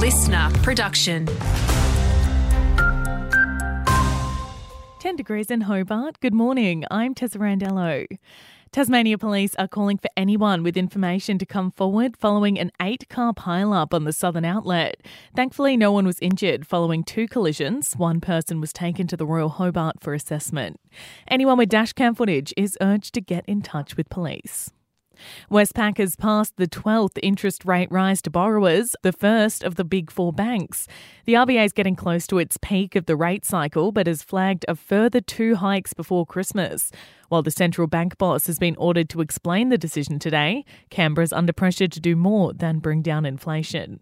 listener production. 10 degrees in Hobart. Good morning. I'm Tessa Randello. Tasmania Police are calling for anyone with information to come forward following an 8-car pile-up on the Southern Outlet. Thankfully, no one was injured following 2 collisions. One person was taken to the Royal Hobart for assessment. Anyone with dashcam footage is urged to get in touch with police. Westpac has passed the 12th interest rate rise to borrowers, the first of the big 4 banks. The RBA is getting close to its peak of the rate cycle, but has flagged a further 2 hikes before Christmas. While the central bank boss has been ordered to explain the decision today, Canberra's under pressure to do more than bring down inflation.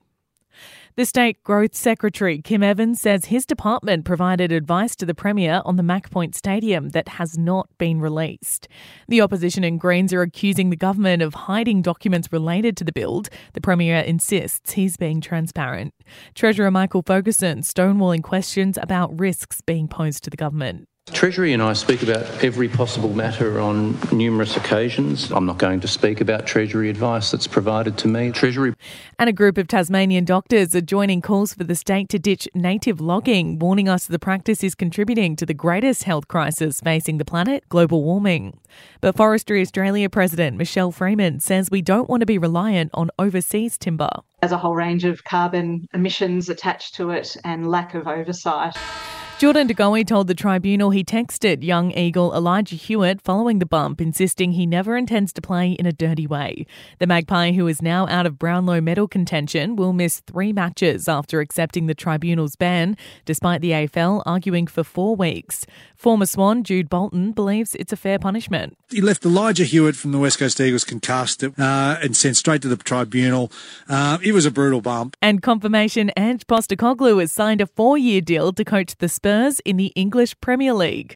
The State Growth Secretary, Kim Evans, says his department provided advice to the Premier on the Mac Point Stadium that has not been released. The opposition and Greens are accusing the government of hiding documents related to the build. The Premier insists he's being transparent. Treasurer Michael Ferguson stonewalling questions about risks being posed to the government. Treasury and I speak about every possible matter on numerous occasions. I'm not going to speak about Treasury advice that's provided to me. Treasury. And a group of Tasmanian doctors are joining calls for the state to ditch native logging, warning us the practice is contributing to the greatest health crisis facing the planet, global warming. But Forestry Australia President Michelle Freeman says we don't want to be reliant on overseas timber. There's a whole range of carbon emissions attached to it and lack of oversight. Jordan De Goey told the tribunal he texted young Eagle Elijah Hewitt following the bump, insisting he never intends to play in a dirty way. The Magpie, who is now out of Brownlow medal contention, will miss 3 matches after accepting the tribunal's ban, despite the AFL arguing for 4 weeks. Former Swan Jude Bolton believes it's a fair punishment. He left Elijah Hewitt from the West Coast Eagles concussed and sent straight to the tribunal. It was a brutal bump. And confirmation Ange Postecoglou has signed a 4-year deal to coach the Spurs in the English Premier League.